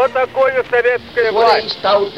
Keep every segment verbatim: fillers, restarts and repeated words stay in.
Что такое советская власть?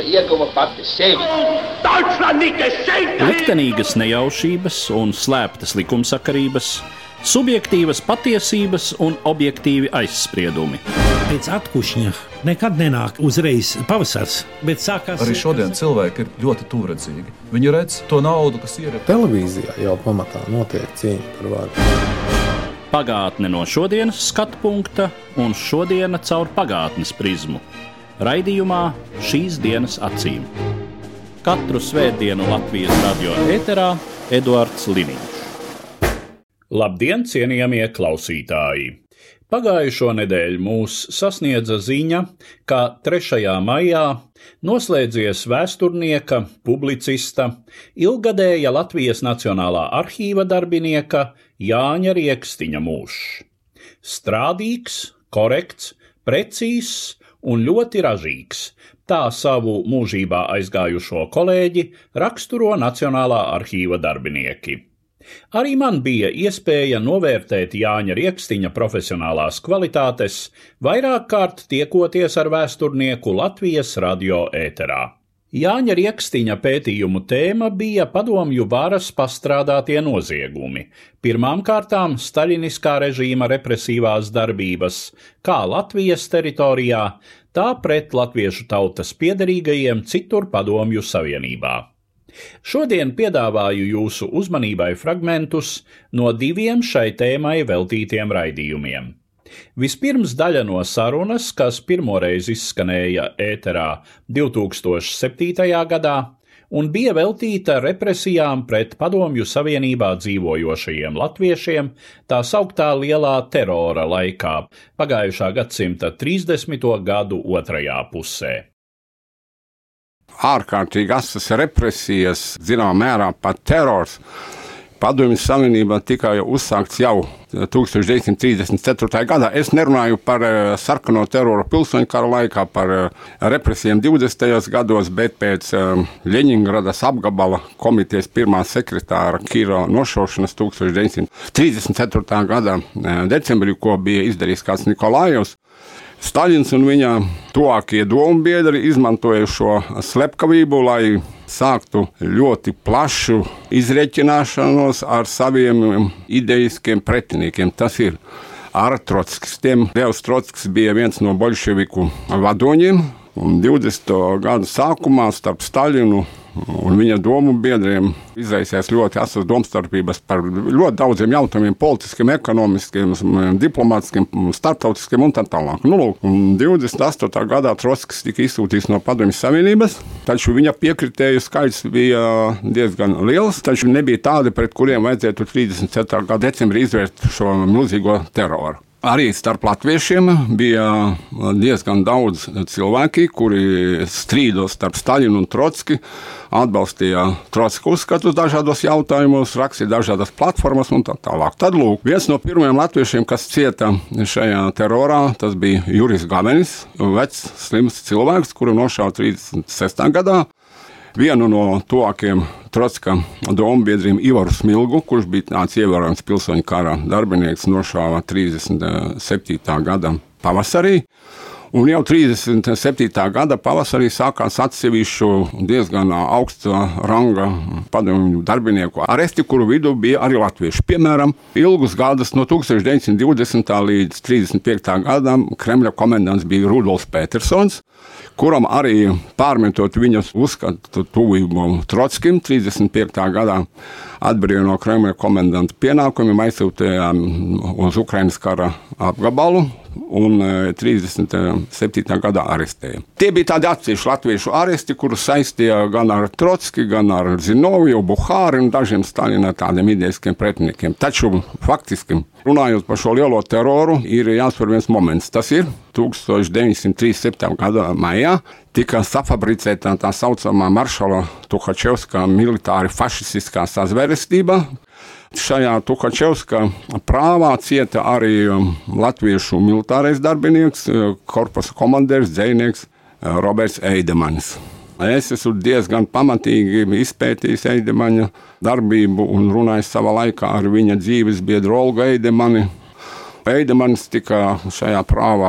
Liktenīgas nejaušības un slēptas likumsakarības, subjektīvas patiesības un objektīvi aizspriedumi. Pēc atkušņa nekad nenāk uzreiz pavasars, bet sākās... Arī šodien cilvēki ir ļoti tuvredzīgi. Viņi redz to naudu, kas ir... Televīzijā jau pamatā notiek cīņa par varu. Pagātne no šodienas skatu punkta un šodiena caur pagātnes prizmu. Raidījumā šīs dienas acīm. Katru svētdienu Latvijas radio ēterā Eduards Liniņš. Labdien, cienījamie klausītāji! Pagājušo nedēļu mūs sasniedza ziņa, ka trešajā maijā noslēdzies vēsturnieka, publicista, ilgadēja Latvijas Nacionālā arhīva darbinieka Jāņa Riekstiņa mūžs. Strādīgs, korekts, precīzs un ļoti ražīgs. Tā savu mūžībā aizgājušo kolēģi raksturo Nacionālā arhīva darbinieki. Arī man bija iespēja novērtēt Jāņa Riekstiņa profesionālās kvalitātes, vairāk kārt tiekoties ar vēsturnieku Latvijas radio ēterā. Jāņa Riekstiņa pētījumu tēma bija padomju varas pastrādātie noziegumi, pirmām kārtām staļiniskā režīma represīvās darbības, kā Latvijas teritorijā, tā pret latviešu tautas piederīgajiem citur padomju savienībā. Šodien piedāvāju jūsu uzmanībai fragmentus no diviem šai tēmai veltītiem raidījumiem. Vispirms daļa no sarunas, kas pirmoreiz izskanēja ēterā divi tūkstoši septītajā gadā un bija veltīta represijām pret padomju savienībā dzīvojošajiem latviešiem tā sauktā lielā terora laikā, pagājušā gadsimta trīsdesmito gadu otrajā pusē. Ārkārtīgi asas represijas, zināmā mērā pat terors, padomju savienībā tika uzsākts jau tūkstoš deviņsimt trīsdesmit ceturtajā gadā. Es nerunāju par sarkano teroru pilsoņu kara laikā, par represijām divdesmitajos gados, bet pēc Ļeņingradas apgabala komitejas pirmā sekretāra Kiro nošaušanas tūkstoš deviņsimt trīsdesmit ceturtajā gada decembrī, ko bija izdarījis kāds Nikolājevs, Staļins un viņa tuvākie dombiedri izmantoja šo slepkavību, lai sāktu ļoti plašu izreķināšanos ar saviem idejiskiem pretiniekiem. Tas ir ar Trotskistiem. Levs Trotskis bija viens no boļševiku vadoņiem, un divdesmito gadu sākumā starp Staļinu un viņa domu biedriem izraisījās ļoti asas domstarpības par ļoti daudziem jautājumiem, politiskiem, ekonomiskiem, diplomātiskiem, starptautiskiem un tā tālāk. Nu, lūk, un divdesmit astotā gadā Trotskis tika izsūtīts no Padomju Savienības, taču viņa piekritēju skaits bija diezgan liels, taču nebija tādi, pret kuriem vajadzētu trīsdesmit ceturtā gada decembrī izvērst šo milzīgo teroru. Arī starp latviešiem bija diezgan daudz cilvēki, kuri strīdos starp Staļinu un Trotski, atbalstīja Trotska uzskatus dažādos jautājumos, rakstīja dažādas platformas un tā tālāk. Tad, lūk, viens no pirmajiem latviešiem, kas cieta šajā terorā, tas bija Juris Gavenis, vecs, slims cilvēks, kuru nošāva trīsdesmit sestajā gadā. Vienu no tuvākiem Trotska dombiedriem Ivaru Smilgu, kurš bija tāds ievērojams pilsoņu kara darbinieks, nošāva trīsdesmit septītā gada pavasarī. Un jau trīsdesmit septītā gada pavasarī sākās atsevišķu diezgan augsta ranga padomju darbinieku aresti, kuru vidū bija arī latvieši. Piemēram, ilgus gadus no tūkstoš deviņsimt divdesmitā līdz trīsdesmit piektajā gadam Kremļa komendants bija Rudolfs Petersons, kuram arī pārmetot viņas uzskatu tuvību Trotskim trīsdesmit piektajā gadā atbrīvoja no Kremļa komendanta pienākumiem, aizsūtījām uz Ukrainas kara apgabalu un trīsdesmit septītajā gadā arestēja. Tie bija tādi atsevišķi latviešu aresti, kurus saistīja gan ar Trotski, gan ar Zinoviju, Buhāri un dažiem Staļina tādiem idejiskiem pretiniekiem. Taču faktiski, runājot par šo lielo teroru, ir jāsver viens moments. Tas ir tūkstoš deviņsimt trīsdesmit septītā gada maijā tika safabricēta tā saucamā maršala Tuhačevska militāri fašistiskā sazvērestība. Šajā Tuhačevska prāvā cieta arī latviešu militārais darbinieks, korpusa komandieris, dzejnieks Roberts Eidemanis. Es esmu diezgan pamatīgi izpētījis Eidemaņa darbību un runājis savā laikā ar viņa dzīves biedru Olgu Eidemani. Eidemanis tika šajā prāvā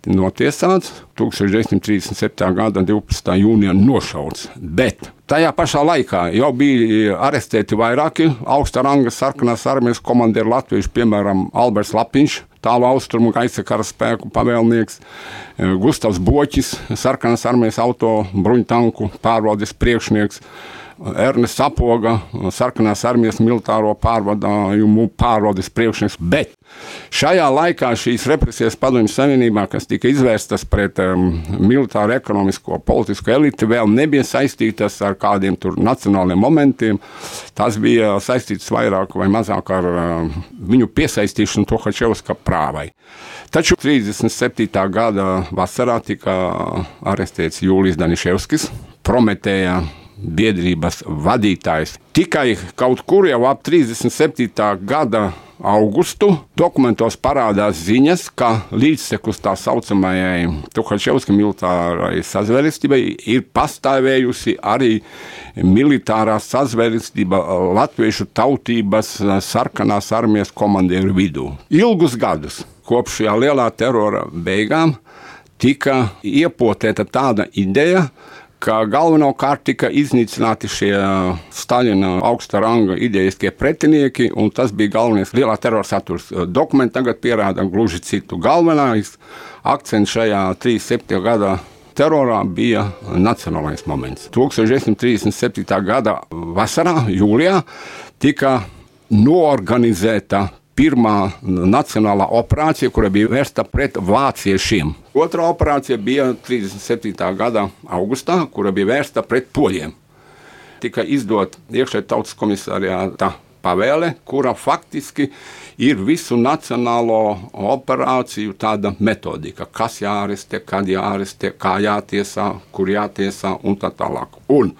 notiesāts, tūkstoš deviņsimt trīsdesmit septītā gada divpadsmitā jūnijā nošauts. Bet tajā pašā laikā jau bija arestēti vairāki augsta ranga sarkanās armijas komandieri latvieši, piemēram, Alberts Lapiņš, tālu austrumu gaisa kara spēku pavēlnieks, Gustavs Boķis, sarkanās armijas auto bruņtanku pārvaldes priekšnieks, Ernests Apoga, sarkanās armijas militāro pārvadājumu pārvaldes priekšnieks, bet šajā laikā šīs represijas Padomju Savienībā, kas tika izvērstas pret um, militāru, ekonomisko, politisko eliti, vēl nebija saistītas ar kādiem tur nacionāliem momentiem. Tas bija saistīts vairāk vai mazāk ar uh, viņu piesaistīšanu Tuhačevska prāvai. Taču trīsdesmit septītā gada vasarā tika arestēts Jūlijs Daniševskis, Prometēja biedrības vadītājs. Tikai kaut kur jau ap trīsdesmit septītā gada augustu dokumentos parādās ziņas, ka līdztekus tā saucamajai Tuhačevska militārai sazvērestībai ir pastāvējusi arī militārā sazvērestība latviešu tautības sarkanās armijas komandieru vidū. Ilgus gadus kopš šajā lielā terora beigām tika iepotēta tāda ideja, ka galvenokārt tika iznīcināti šie Staļina augsta ranga idejiskie pretinieki, un tas bija galvenais lielā terora saturs. Dokumenti tagad pierāda gluži citu. Galvenais akcents šajā trīsdesmit septītā gada terorā bija nacionālais moments. tūkstoš deviņsimt trīsdesmit septītā gada vasarā, jūlijā, tika noorganizēta pirmā nacionālā operācija, kura bija vērsta pret vāciešiem. Otrā operācija bija trīsdesmit septītā gada augustā, kura bija vērsta pret poļiem. Tika izdot iekšējā tautas komisariāta pavēle, kura faktiski ir visu nacionālo operāciju tāda metodika, kas jārestē, kad jārestē, kā jātiesā, kur jātiesā un tā tālāk. Un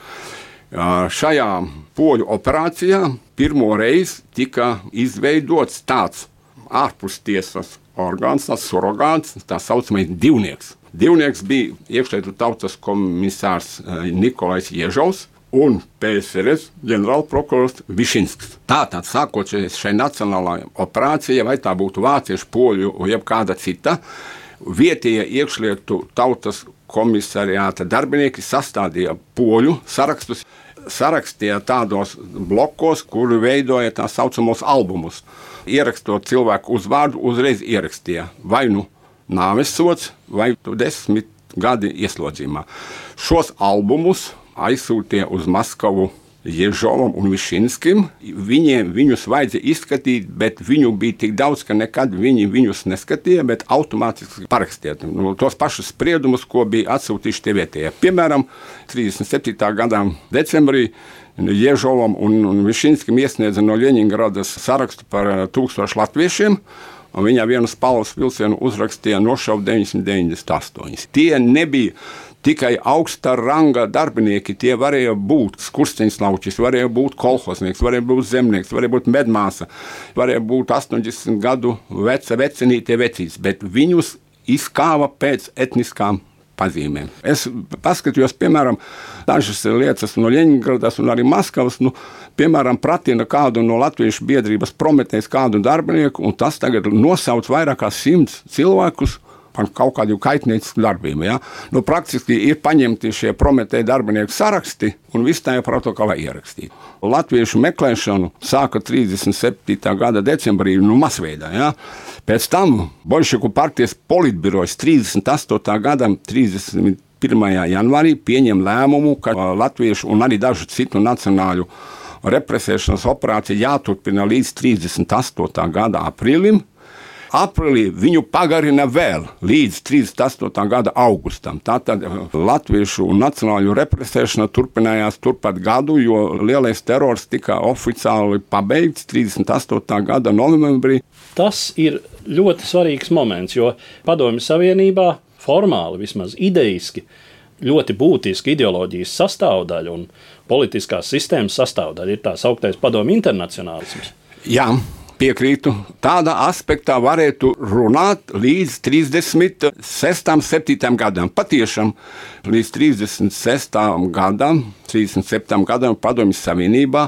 šajā poļu operācijā pirmo reizi tika izveidots tāds ārpus tiesas orgāns, tas surogāns, tā saucamais divnieks. Divnieks bija iekšlietu tautas komisārs Nikolais Ježovs un P S R S ģenerālprokurors Višinsks. Tātad, sākot šai nacionālajai operācijai, vai tā būtu vāciešu, poļu vai jebkāda cita, vietējie iekšlietu tautas komisariāta darbinieki sastādīja poļu sarakstus, sarakstīja tādos blokos, kuri veidoja tā saucamos albumus. Ierakstot cilvēku uzvārdu, uzreiz ierakstīja vai nu nāvesods, vai desmit gadi ieslodzījumā. Šos albumus aizsūtīja uz Maskavu Ježovam un Višinskim. Viņiem viņus vajadzēja izskatīt, bet viņu bija tik daudz, ka nekad viņi viņus neskatīja, bet automātiski parakstīja nu, tos pašus spriedumus, ko bija atsūtījuši tie vietējie. Piemēram, trīsdesmit septītā gada decembrī Ježovam un, un Višinskim iesniedza no Ļeņingradas sarakstu par tūkstošu latviešiem, un viņā vienu spalvas vilcienu uzrakstīja nošaukt deviņsimt deviņdesmit astoņi. Tie nebija tikai augsta ranga darbinieki, tie varēja būt skursteņslaučis, varēja būt kolhoznieks, varēja būt zemnieks, varēja būt medmāsa, varēja būt astoņdesmit gadu veca vecenītie vecīts, bet viņus izkāva pēc etniskām pazīmēm. Es paskatījos, piemēram, dažas lietas no Ļeņingradas un arī Maskavas, nu, piemēram, pratina kādu no latviešu biedrības Prometējas kādu darbinieku, un tas tagad nosauc vairāk kā simts cilvēkus par kaut kādu kaitniecisku darbību. Ja? Nu, praktiski ir paņemti šie Prometēja darbinieku saraksti un viss tajā protokolā ierakstīti. Latviešu meklēšanu sāka trīsdesmit septītā gada decembrī, nu, masveidā. Ja? Pēc tam Boļševiku partijas politbirojas trīsdesmit astotā gada trīsdesmit pirmajā janvārī pieņem lēmumu, ka latviešu un arī dažu citu nacionāļu represēšanas operācija jāturpina līdz trīsdesmit astotā gada aprīlim. Aprīlī viņu pagarina vēl līdz trīsdesmit astotā gada augustam. Tātad latviešu un nacionāļu represēšana turpinājās turpat gadu, jo lielais terors tika oficiāli pabeigts trīsdesmit astotā gada novembrī. Tas ir ļoti svarīgs moments, jo Padomju Savienībā formāli, vismaz idejiski, ļoti būtiska ideoloģijas sastāvdaļa un politiskās sistēmas sastāvdaļa ir tā sauktais padomju internacionālisms. Jā. Piekrītu. Tādā aspektā varētu runāt līdz trīsdesmit sestam, septītam gadam. Patiešām līdz trīsdesmit sestam gadam, trīsdesmit septītam gadam Padomju Savienībā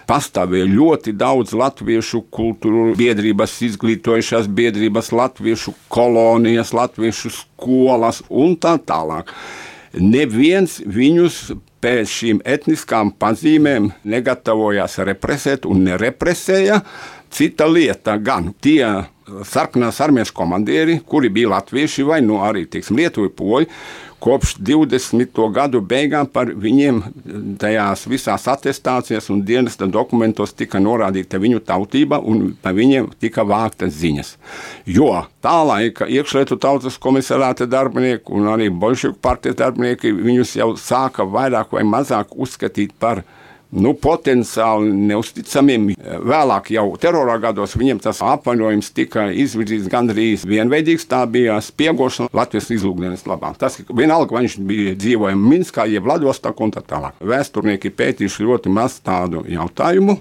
pastāvēja ļoti daudz latviešu kultūru biedrības, izglītojušās biedrības, latviešu kolonijas, latviešu skolas un tā tālāk. Neviens viņus pēc šīm etniskām pazīmēm negatavojās represēt un nerepresēja. Cita lieta gan tie sarkanās armijas komandieri, kuri bija latvieši vai nu arī, teiksim, lietuvi poļi, kopš divdesmito gadu beigām par viņiem tajās visās atestācijas un dienesta dokumentos tika norādīta viņu tautība un par viņiem tika vāktas ziņas. Jo tā laika iekšlietu tautas komisariāta darbinieki un arī Bolševiku partijas darbinieki viņus jau sāka vairāk vai mazāk uzskatīt par nu, potenciāli neusticamiem. Vēlāk jau terorā gados viņiem tas apvainojums tika izvirzīts gandrīz vienveidīgs, tā bija spiegošana Latvijas izlūkdienas labā. Tas vienalga, vai viņš bija dzīvoja Minskā, jeb Vladivostokā un tā tālāk. Vēsturnieki pētījuši ļoti maz tādu jautājumu,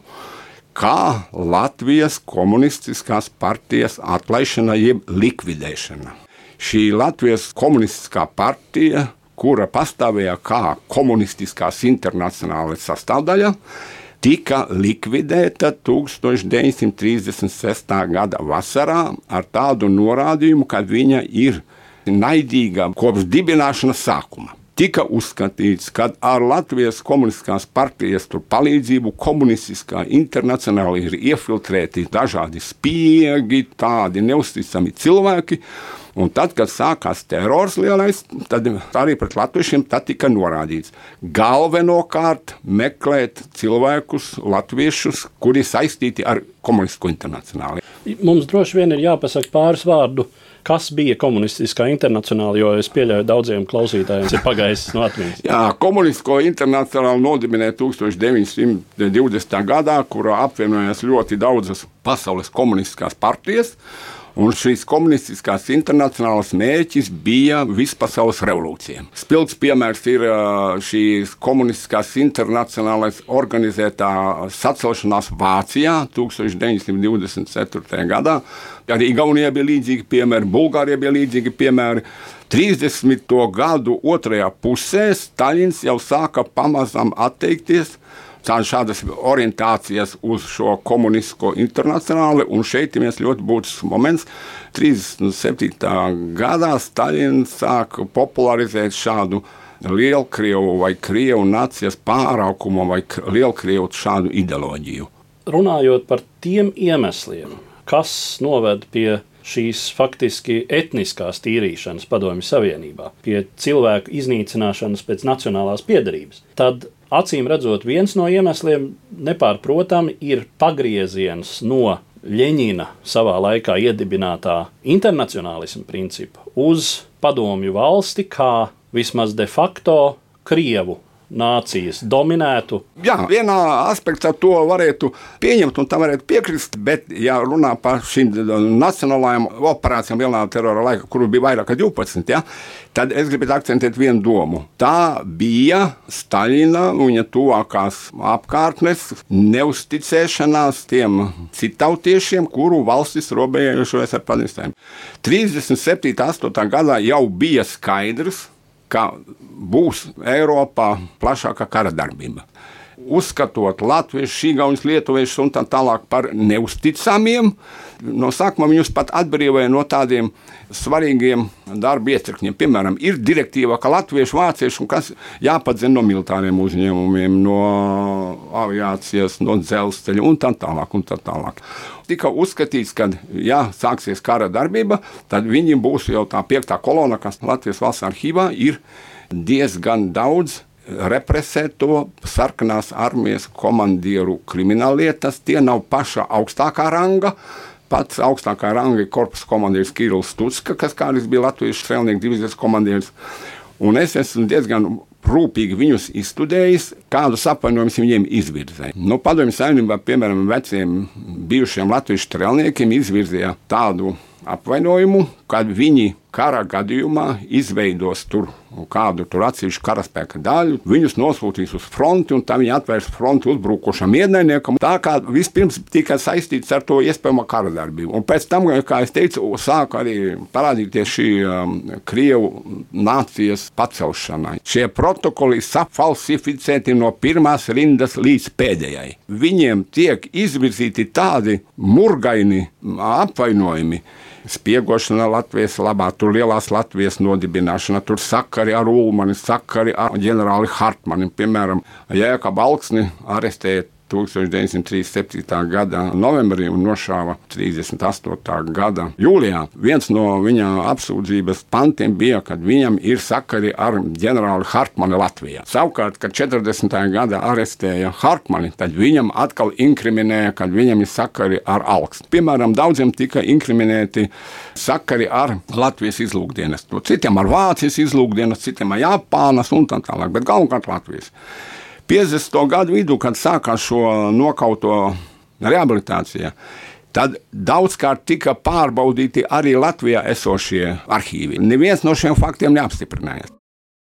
kā Latvijas komunistiskās partijas atlaišana jeb likvidēšana. Šī Latvijas komunistiskā partija, kura pastāvēja kā komunistiskās internacionālas sastāvdaļa, tika likvidēta tūkstoš deviņsimt trīsdesmit sestā gada vasarā ar tādu norādījumu, ka viņa ir naidīga kopš dibināšanas sākuma. Tika uzskatīts, ka ar Latvijas komunistiskās partijas tur palīdzību komunistiskā internacionāli ir iefiltrēti dažādi spiegi, tādi neusticami cilvēki. Un tad, kad sākās terors lielais, tad arī pret latviešiem tad tika norādīts. Galvenokārt meklēt cilvēkus, latviešus, kuri saistīti ar komunistisko internacionāli. Mums droši vien ir jāpasaka pāris vārdu, kas bija komunistiskā internacionāla, jo es pieļauju daudziem klausītājiem ir pagājis no atmiņas. Jā, komunistisko internacionālu nodibināja tūkstoš deviņsimt divdesmitā gadā, kurā apvienojās ļoti daudzas pasaules komunistiskās partijas. Un šīs komunistiskās internacionālas mērķis bija vispasaules revolūcija. Spilgts piemērs ir šīs komunistiskās internacionālais organizētā sacelšanās Vācijā tūkstoš deviņsimt divdesmit ceturtajā gadā. Arī Igaunijā bija līdzīgi piemēri, Bulgārijā bija līdzīgi piemēri. trīsdesmito gadu otrajā pusē Staļins jau sāka pamazām atteikties šādas orientācijas uz šo komunistisko internacionāli, un šeit ir viens ļoti būtisks moments. trīsdesmit septītā gadā Staļins sāk popularizēt šādu lielkrievu vai krievu nācijas pāraukumu vai lielkrievu šādu ideoloģiju. Runājot par tiem iemesliem, kas noved pie šīs faktiski etniskās tīrīšanas Padomju Savienībā, pie cilvēku iznīcināšanas pēc nacionālās piederības, tad acīm redzot, viens no iemesliem nepārprotami ir pagrieziens no Ļeņina savā laikā iedibinātā internacionālisma principa uz padomju valsti kā vismaz de facto Krievu nācijas dominētu. Jā, vienā aspektā to varētu pieņemt un tam varētu piekrist, bet, ja runā par šīm nacionālajām operācijām lielā terora laika, kuru bija vairāk kā divpadsmit, ja, tad es gribētu akcentēt vienu domu. Tā bija Staļina un viņa tuvākās apkārtnes neusticēšanās tiem citautiešiem, kuru valstis robežojas ar padomju. trīsdesmit septītā astotā gadā jau bija skaidrs, ka būs Eiropā plašāka kara darbība. Uzskatot latviešus, igauņus, lietuviešus un tā tālāk par neusticamiem, no sākuma viņus pat atbrīvoja no tādiem svarīgiem darba iecirkņiem. Piemēram, ir direktīva, ka latviešu, vāciešu un kas jāpadzina no militāriem uzņēmumiem, no aviācijas, no dzelzceļa un tā tālāk un tā tālāk. Tika uzskatīts, ka, ja sāksies kara darbība, tad viņi būs jau tā piektā kolona, kas Latvijas valsts arhīvā ir diezgan daudz represēto sarkanās armijas komandieru krimināllietas. Tie nav paša augstākā ranga. Pats augstākā ranga ir korpusa komandieris Kirills Stucka, kas kādreiz bija latviešu strēlnieku divīzijas komandieris. Un es esmu diezgan rūpīgi viņus izstudējis, kādus apvainojumus viņiem izvirzēja. No Padomju Savienībā, piemēram, veciem bijušiem latviešu strēlniekiem izvirzīja tādu apvainojumu, kad viņi kara gadījumā izveidos tur kādu tur atsevišķu karaspēka daļu, viņus nosūtīs uz fronti, un tā viņi atvērs fronti uzbrukošam ienaidniekam. Tā kā vispirms tika saistīts ar to iespējamo kara darbību. Un pēc tam, kā es teicu, sāka arī parādīties šī um, Krievu nācijas pacelšanai. Šie protokoli sapfalsificēti no pirmās rindas līdz pēdējai. Viņiem tiek izvirzīti tādi murgaini apvainojumi, spiegošana Latvijas labā, tur lielās Latvijas nodibināšana, tur sakari ar Ulmani, sakari ar ģenerāli Hartmani. Piemēram, Jēkabu Alksni arestēja tūkstoš deviņsimt trīsdesmit septītā gada novembrī un nošāva trīsdesmit astotā gada jūlijā. Viens no viņa apsūdzības pantiem bija, ka viņam ir sakari ar ģenerāli Hartmani Latvijā. Savukārt, kad četrdesmitajā gada arestēja Hartmani, tad viņam atkal inkriminēja, kad viņam ir sakari ar Alksni. Piemēram, daudziem tika inkriminēti sakari ar Latvijas izlūkdienestu, citiem ar Vācijas izlūkdienestu, citiem ar Japānas un tā tālāk, bet galvenokārt Latvijas. piecdesmito gadu vidū, kad sākās šo nokauto rehabilitācija, tad daudzkārt tika pārbaudīti arī Latvijā esošie arhīvi. Neviens no šiem faktiem neapstiprinājās.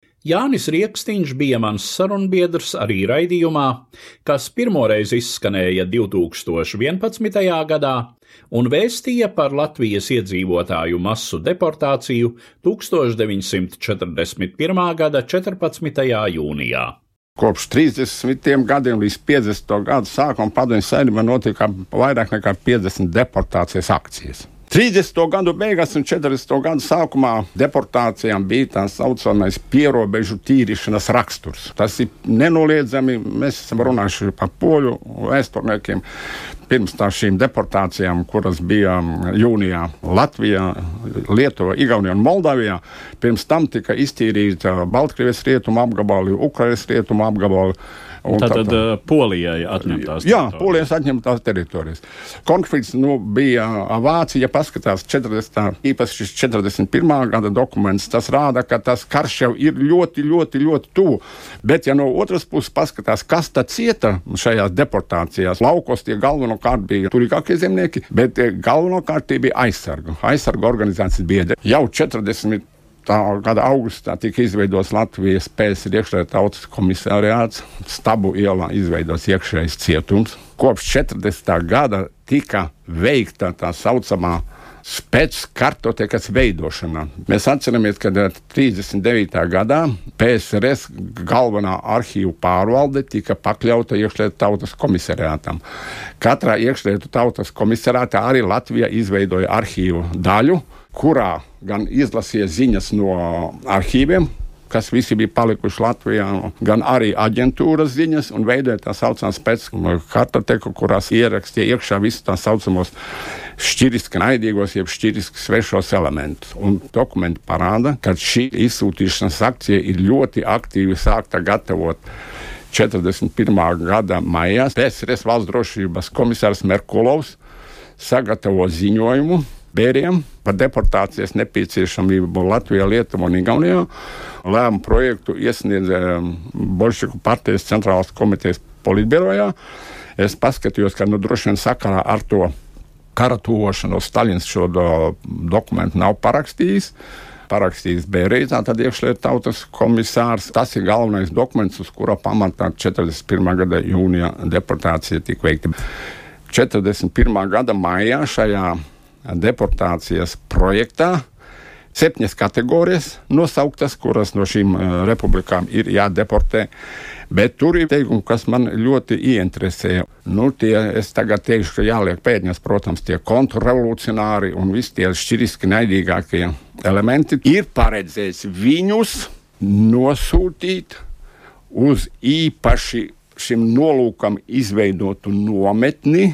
Jānis Rieksniņš bija mans sarunbiedrs arī raidījumā, kas pirmoreiz izskanēja divtūkstoš vienpadsmitajā gadā un vēstīja par Latvijas iedzīvotāju masu deportāciju tūkstoš deviņsimt četrdesmit pirmā gada četrpadsmitajā jūnijā. Kopš trīsdesmitiem gadiem līdz piecdesmito gadu sākuma Padomju Savienībā notika vairāk nekā piecdesmit deportācijas akcijas. trīsdesmito gadu beigās un četrdesmito gadu sākumā deportācijām bija tā saucamais pierobežu tīrīšanas raksturs. Tas ir nenoliedzami, mēs esam runājuši par poļu vēsturniekiem, pirms tā šīm deportācijām, kuras bija jūnijā Latvijā, Lietuvā, Igaunijā un Moldavijā, pirms tam tika iztīrīta Baltkrievijas rietumu apgabali, Ukrainas rietumu apgabali. Tātad tā, Polijai atņemtās teritorijas. Jā, Polijas atņemtās teritorijas. Konflikts nu, bija Vācija, paskatās četrdesmit, īpaši šis četrdesmit pirmā gada dokuments, tas rāda, ka tas karš jau ir ļoti, ļoti, ļoti tuvu. Bet, ja no otras puses paskatās, kas tad cieta šajās deportācijās, laukos tie galvenokārt bija turīgākie zemnieki, bet galvenokārt tie bija aizsargu. Aizsargu organizācijas biedri. Jau četrdesmit gada augustā tika izveidots Latvijas P S R iekšējā tautas komisariāts, Stabu ielā izveidots iekšējais cietums. Kopš četrdesmitā gada tika veikta tā saucamā spēckartotekas veidošana. Mēs atceramies, ka trīsdesmit devītā gadā P S R S galvenā arhīvu pārvalde tika pakļauta iekšējā tautas komisariātam. Katrā iekšējā tautas komisariātā arī Latvija izveidoja arhīvu daļu, kurā gan izlasīja ziņas no arhīviem, kas visi bija palikuši Latvijā, gan arī aģentūras ziņas un veidoja tā saucamā spēckartoteku, kurās ierakstīja iekšā visus tā saucamos šķiriski naidīgos, jeb šķiriski svešos elementus. Un dokumenti parāda, ka šī izsūtīšanas akcija ir ļoti aktīvi sākta gatavot četrdesmit pirmā gada maijā. P S R S valsts drošības komisārs Merkulovs sagatavo ziņojumu bēriem par deportācijas nepieciešamību Latvijā, Lietuvā un Igaunijā. Lēmumu projektu iesniedz Bolševiku partijas centrālās komitejas politbirojā. Es paskatījos, ka nu, droši vien sakarā ar to kara tuvošanos Staļins šo do, dokumentu nav parakstījis. Parakstījis Bērija, tātad iekšļietu tautas komisārs. Tas ir galvenais dokuments, uz kura pamatā četrdesmit pirmā gada jūnijā deportācija tika veikta. četrdesmit pirmā gada maijā šajā deportācijas projektā septiņas kategorijas nosauktas, kuras no šīm republikām ir jādeportē. Bet tur ir teikumi, kas man ļoti ieinteresēja. Nu, tie, es tagad teikšu, ka jāliek pēdņas, protams, tie kontrrevolucionāri un visi tie šķiriski naidīgākie elementi. Ir paredzēts viņus nosūtīt uz īpaši šim nolūkam izveidotu nometni,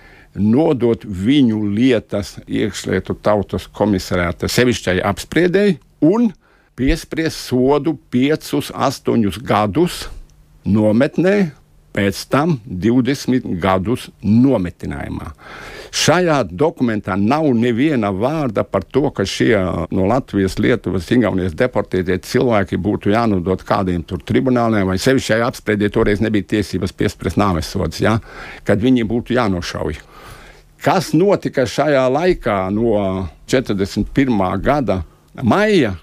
nodot viņu lietas iekšlietu tautas komisariāta sevišķai apspriedēji un piespriest sodu piecus, astoņus gadus nometnē, pēc tam divdesmit gadus nometinājumā. Šajā dokumentā nav neviena vārda par to, ka šie no Latvijas, Lietuvas, Igaunijas deportētie cilvēki būtu jānodot kādiem tur tribunāliem, vai sevišķai apspriedē toreiz nebija tiesības piespriest nāvessods, ja? Kad viņi būtu jānošauj. Kas notika šajā laikā no četrdesmit pirmā gada maija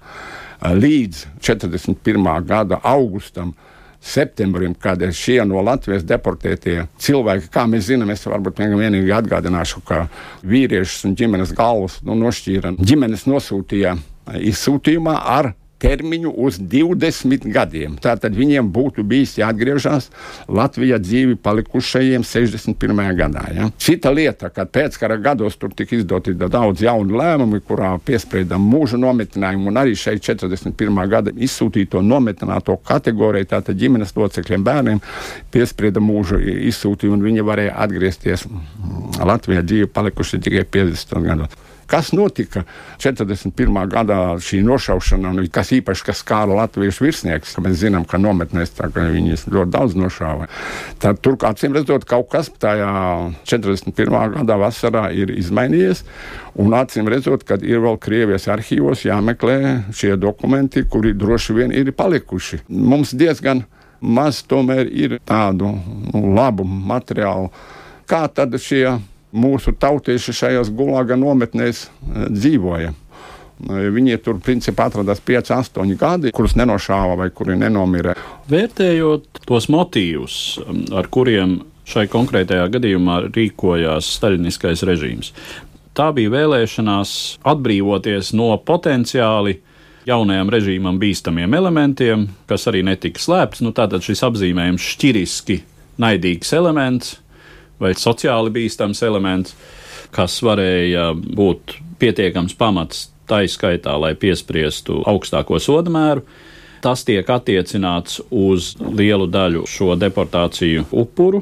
līdz četrdesmit pirmā gada augustam, septembrim, kad šie no Latvijas deportētie cilvēki, kā mēs zinām, es varbūt vienīgi atgādināšu, ka vīriešus un ģimenes galvas nu, nošķīra. Ģimenes nosūtīja izsūtījumā ar termiņu uz divdesmit gadiem. Tātad viņiem būtu bijis jāatgriežas Latvijā dzīvi palikušajiem sešdesmit pirmajā gadā. Ja? Cita lieta, ka pēckara gados tur tika izdoti daudz jaunu lēmumi, kurā piesprieda mūža nometinājumu, un arī šeit četrdesmit pirmā gada izsūtīto nometināto kategoriju, tātad ģimenes locekļiem bērniem, piesprieda mūža izsūtījumu, un viņi varēja atgriezties Latvijā dzīvi palikuši tikai piecdesmit gados. Kas notika četrdesmit pirmā gadā šī nošaušana, un kas īpaši, kas skāra latviešu virsniekus, ka mēs zinām, ka nometnēs tā, ka viņus ļoti daudz nošāva. Tad tur, acīm redzot, kaut kas tajā četrdesmit pirmā gadā vasarā ir izmainījies, un acīm redzot, kad ir vēl Krievijas arhīvos jāmeklē šie dokumenti, kuri droši vien ir palikuši. Mums diezgan maz tomēr ir tādu nu, labu materiālu, kā tad šie mūsu tautieši šajās gulāga nometnēs dzīvoja. Viņi tur principā atradās pieci, astoņi gadi, kurus nenošāva vai kuri nenomira. Vērtējot tos motīvus, ar kuriem šai konkrētajā gadījumā rīkojās staļiniskais režīms, tā bija vēlēšanās atbrīvoties no potenciāli jaunajam režīmam bīstamiem elementiem, kas arī netika slēpts. Nu, tātad šis apzīmējums šķiriski naidīgs elements vai sociāli bīstams elements, kas varēja būt pietiekams pamats tai skaitā, lai piespriestu augstāko sodamēru. Tas tiek attiecināts uz lielu daļu šo deportāciju upuru,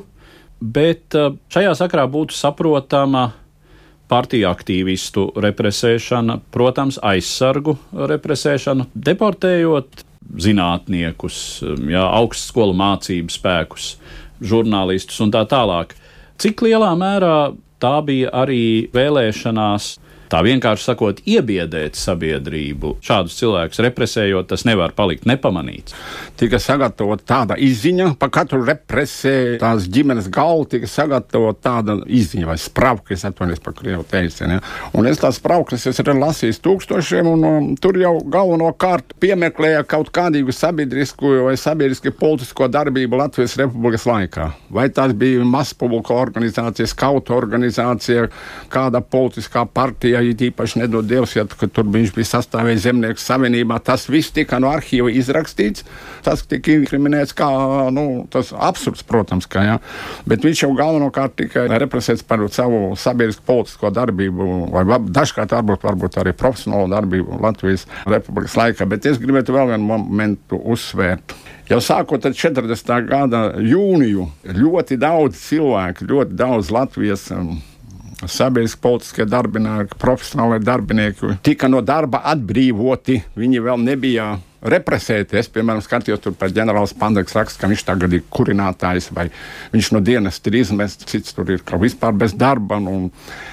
bet šajā sakarā būtu saprotama partiju aktīvistu represēšana, protams, aizsargu represēšana, deportējot zinātniekus, jā, augstskolu mācību spēkus, žurnālistus un tā tālāk. Cik lielā mērā tā bija arī vēlēšanās, tā vienkārši sakot, iebiedēt sabiedrību? Šādus cilvēkus represējot, tas nevar palikt nepamanīts. Tika sagatavota tāda izziņa, pa katru represē tās ģimenes galvu tika sagatavota tāda izziņa vai spravka, es atvainojos par krievu teicienu. Ja? Un es tās spravkas es arī lasīju tūkstošiem, un um, tur jau galvenokārt piemeklēja kaut kādīgu sabiedrisku vai sabiedriski politisko darbību Latvijas Republikas laikā. Vai tās bija mazpubliku organizācija, skautu organizācija, kāda politiskā partija, ja īpaši nedod Dievs, ja tur viņš bija sastāvējis Zemnieku savienībā, tas viss tika no arhīva izrakstīts, tas tika inkriminēts kā, nu, tas absurds, protams, kā, jā. Bet viņš jau galvenokārt tikai represēts par savu sabiedrisku politisko darbību, vai dažkārt varbūt, varbūt arī profesionālu darbību Latvijas Republikas laikā, bet es gribētu vēl vienu momentu uzsvērt. Jau sākot ar četrdesmitā gada jūniju, ļoti daudz cilvēku, ļoti daudz Latvijas um, sabiedriski politiskie darbinieki, profesionālie darbinieki tika no darba atbrīvoti. Viņi vēl nebija represēti. Es, piemēram, skatījos tur par ģenerālis Pandeks raksts, ka viņš tagad ir kurinātājs vai viņš no dienas ir izmests, cits tur ir kā vispār bez darba. Un,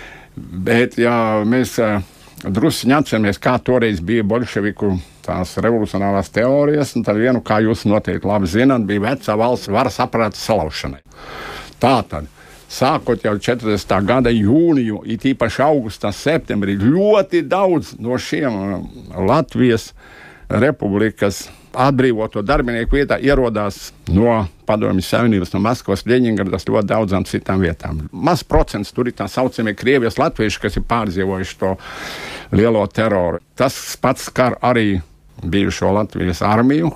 bet, ja mēs uh, drusciņi atceramies, kā toreiz bija bolševiku tās revolucionārās teorijas, un tad vienu, kā jūs noteikti labi zināt, bija vecā valsts varas aparāta salaušanai. Tātad, sākot jau četrdesmitā gada jūniju, it īpaši augustā, septembrī, ļoti daudz no šiem Latvijas Republikas atbrīvoto darbinieku vietā ierodās no Padomju Savienības, no Maskavas, Ļeņingradas, ļoti daudzām citām vietām. Maz procents tur ir tā saucamie Krievijas latvieši, kas ir pārdzīvojuši to lielo teroru. Tas pats skar arī bijušo Latvijas armiju.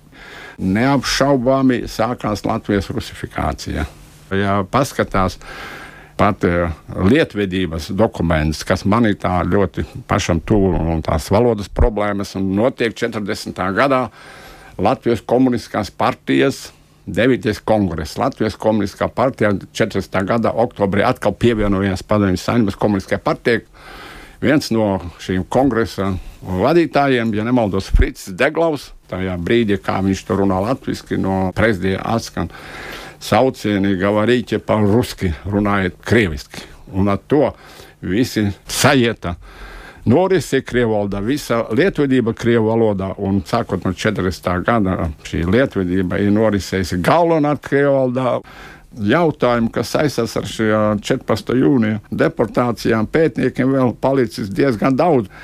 Neapšaubāmi sākās Latvijas rusifikācija. Ja paskatās pat uh, lietvedības dokuments, kas man ir tā ļoti pašam tuvu un tās valodas problēmas, un notiek četrdesmitā gadā Latvijas komunistiskās partijas devītais kongress. Latvijas komunistiskā partija četrdesmitā gada oktobrī atkal pievienojās Padomju Savienības komunistiskajai partijai. Viens no šīm kongresa vadītājiem, ja nemaldos, Fricis Deglavs, tajā brīdī, kā viņš tur runā latviski, no prezidija atskan saucieni gavarīķi по-ruski, runājiet krieviski. Un ar to visi sajieta norisi krievu valodā, visa lietvedība krievu valodā, un sākot no četrdesmitā gada šī lietvedība ir norisējusi galvenāt krievu valodā. Jautājumu, kas saistās ar šajā četrpadsmitā jūnija deportācijām, pētniekiem vēl palicis diezgan daudz.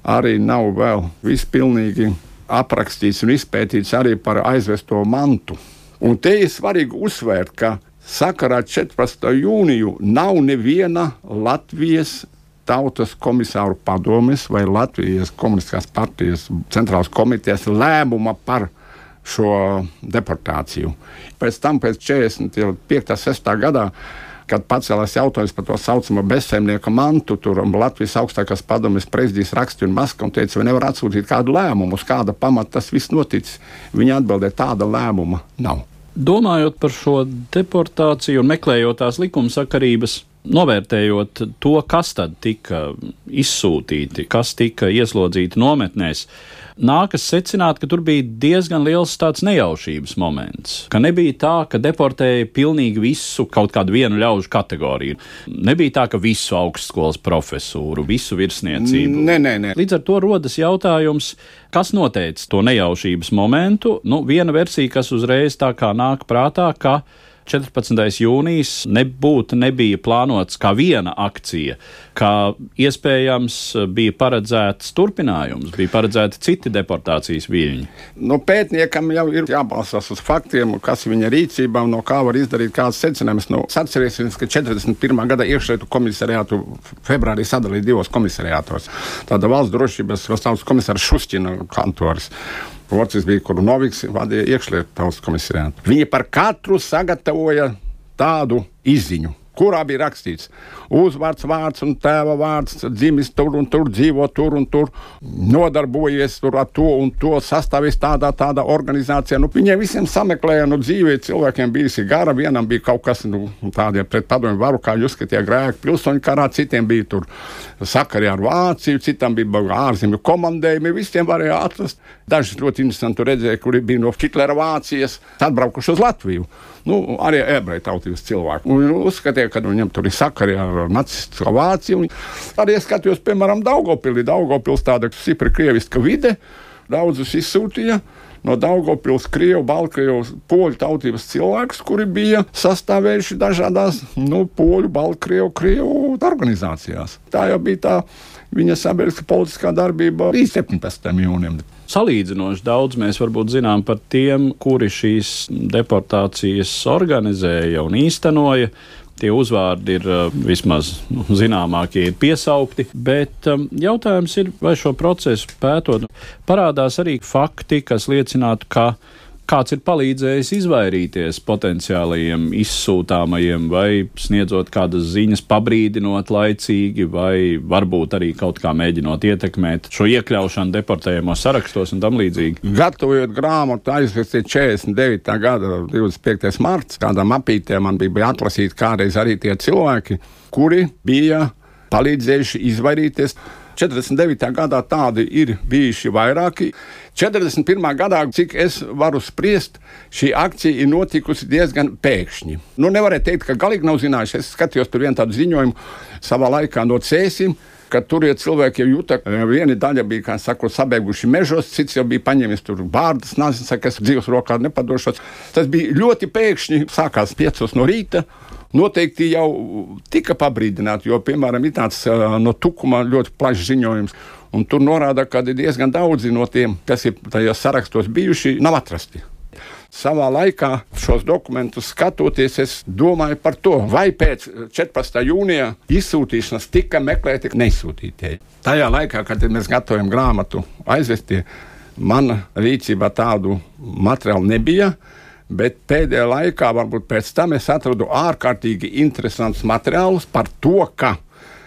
arī nav vēl vispilnīgi aprakstīts un izpētīts arī par aizvesto mantu. Un te ir svarīgi uzsvērt, ka sakarā četrpadsmitā jūniju nav neviena Latvijas Tautas komisāru padomes vai Latvijas komunistiskās partijas centrālās komitejas lēmuma par šo deportāciju. Pēc tam, pēc četrdesmit piekta sestā gadā, kad pacēlās jautājums par to saucamo bezsaimnieka mantu, tur Latvijas augstākās padomes prezidijas rakstīja un Maskava un teica, vai nevar atsūtīt kādu lēmumu, uz kāda pamata tas viss noticis. Viņa atbildēja, tāda lēmuma nav. Domājot par šo deportāciju un meklējot tās likumsakarības, novērtējot to, kas tad tika izsūtīti, kas tika ieslodzīti nometnēs, nākas secināt, ka tur bija diezgan liels tāds nejaušības moments, ka nebija tā, ka deportēja pilnīgi visu kaut kādu vienu ļaužu kategoriju. Nebija tā, ka visu augstskolas profesūru, visu virsniecību. Nē, nē, nē. Līdz ar to rodas jautājums, kas noteica to nejaušības momentu. Nu, viena versija, kas uzreiz tā kā nāk prātā, ka četrpadsmitais jūnijas nebūtu, nebija plānots kā viena akcija, kā iespējams bija paredzēts turpinājums, bija paredzēti citi deportācijas viļņi. No pētniekam jau ir jābalstās uz faktiem, kas viņa rīcībā, no kā var izdarīt kādas secinājumus. No, atcerēsimies, ka četrdesmit pirmā gada iekšlietu komisariātu februārī sadalīja divos komisariātos. Tāda valsts drošības valsts komisārs Šušķina kantors. Otrs bija Kurunoviks, vadīja iekšlietu tautas komisariātu. Viņi par katru sagatavoja tādu izziņu, kurā bija rakstīts uzvārds, vārds un tēva vārds, dzimis tur un tur, dzīvo tur un tur, nodarbojies tur ar to un to, sastāvies tādā, tādā organizācijā. Nu, viņiem visiem sameklēja, nu, dzīvē cilvēkiem bijusi gara, vienam bija kaut kas, nu, tādiem pret padomju varu, kā jūs skatie grēki pilsoņu karā, citiem bija tur sakari ar Vāciju, citam bija ārzemju komandējumi, visiem varēja atrast. Daži ļoti interesanti redzēja, kuri bija no Hitlera Vācijas, atbraukuši uz Latviju. Nu, arī ebreju tautības cilvēki. Un uzskatīja, ka viņam tur ir sakari ar nacistisko Vāciju. Arī es skatījos, piemēram, Daugavpilī. Daugavpils tāda stipri krieviska vide. Daudzus izsūtīja no Daugavpils krievu, baltkrievu, poļu tautības cilvēkus, kuri bija sastāvējuši dažādās, nu, poļu, baltkrievu, krievu organizācijās. Tā jau bija tā viņa sabiedriskā politiskā darbība līdz septiņpadsmitajam jūnijam. Salīdzinoši daudz mēs varbūt zinām par tiem, kuri šīs deportācijas organizēja un īstenoja. Tie uzvārdi ir uh, vismaz nu, zināmākie ir piesaukti, bet um, jautājums ir, vai šo procesu pētot, parādās arī fakti, kas liecinātu, ka kāds ir palīdzējis izvairīties potenciālajiem izsūtāmajiem vai sniedzot kādas ziņas, pabrīdinot laicīgi vai varbūt arī kaut kā mēģinot ietekmēt šo iekļaušanu deportējumos sarakstos un tam līdzīgi. Gatavojot grāmatu aizvestīt četrdesmit devītā gada divdesmit piektais marts, kādām apītēm man bija atlasīt kādreiz arī tie cilvēki, kuri bija palīdzējuši izvairīties. četrdesmit devītā gadā tādi ir bijuši vairāki. četrdesmit pirmā gadā, cik es varu spriest, šī akcija ir notikusi diezgan pēkšņi. Nu, nevarēja teikt, ka galīgi nav zinājuši. Es skatījos tur vienu tādu ziņojumu savā laikā no Cēsim, ka tur ir cilvēki jau jūta, viena daļa bija, kā saka, sabeiguši mežos, cits jau bija paņēmis tur bārdas, nazis, saka, es dzīves rokā nepadošos. Tas bija ļoti pēkšņi, sākās piecos no rīta. Noteikti jau tika pabrīdināti, jo, piemēram, ir tāds uh, no Tukuma ļoti plašs ziņojums, un tur norāda, ka diezgan daudzi no tiem, kas ir tajos sarakstos bijuši, nav atrasti. Savā laikā šos dokumentus skatoties, es domāju par to, vai pēc četrpadsmitā jūnija izsūtīšanas tika meklēti neizsūtītie. Tajā laikā, kad mēs gatavojam grāmatu aizvestie, man rīcībā tādu materiālu nebija, bet pēdējā laikā, varbūt pēc tam, es atradu ārkārtīgi interesants materiālus par to, ka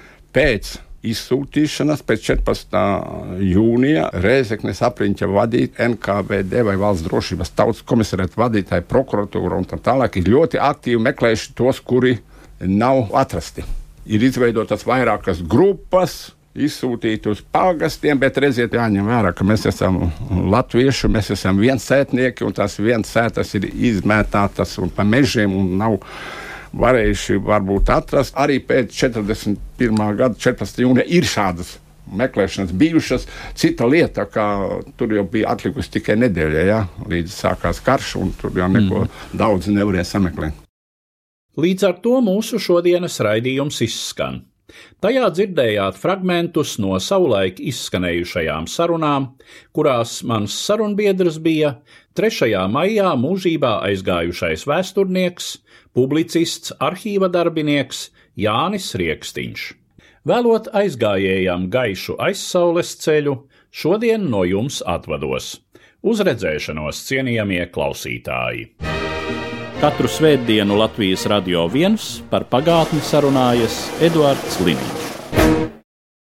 pēc izsūtīšanas, pēc četrpadsmitā jūnija Rēzeknes apriņķa vadīt N K V D vai Valsts drošības tautas komisariāta vadītāji, prokuratūra un tā tālāk ir ļoti aktīvi meklējuši tos, kuri nav atrasti. Ir izveidotas vairākas grupas, izsūtīt uz pagastiem, bet redziet, jāņem vērā, ka mēs esam latvieši, mēs esam viens sētnieki, un tās viens sētas ir izmētātas un pa mežiem un nav varējuši varbūt atrast. Arī pēc četrdesmit pirmā gada četrpadsmitā jūnija ir šādas meklēšanas bijušas. Cita lieta, ka tur jau bija atlikusi tikai nedēļa, ja, līdz sākās karš, un tur jau neko mm. daudz nevarēja sameklēt. Līdz ar to mūsu šodienas raidījums izskan. Tajā dzirdējāt fragmentus no savulaik izskanējušajām sarunām, kurās mans sarunbiedrs bija trešajā maijā mūžībā aizgājušais vēsturnieks, publicists, arhīva darbinieks Jānis Riekstiņš. Vēlot aizgājējām gaišu aizsaules ceļu, šodien no jums atvados. Uz redzēšanos, cienījamie klausītāji! Katru svētdienu Latvijas Radio viens par pagātni sarunājas Eduards Liniņš.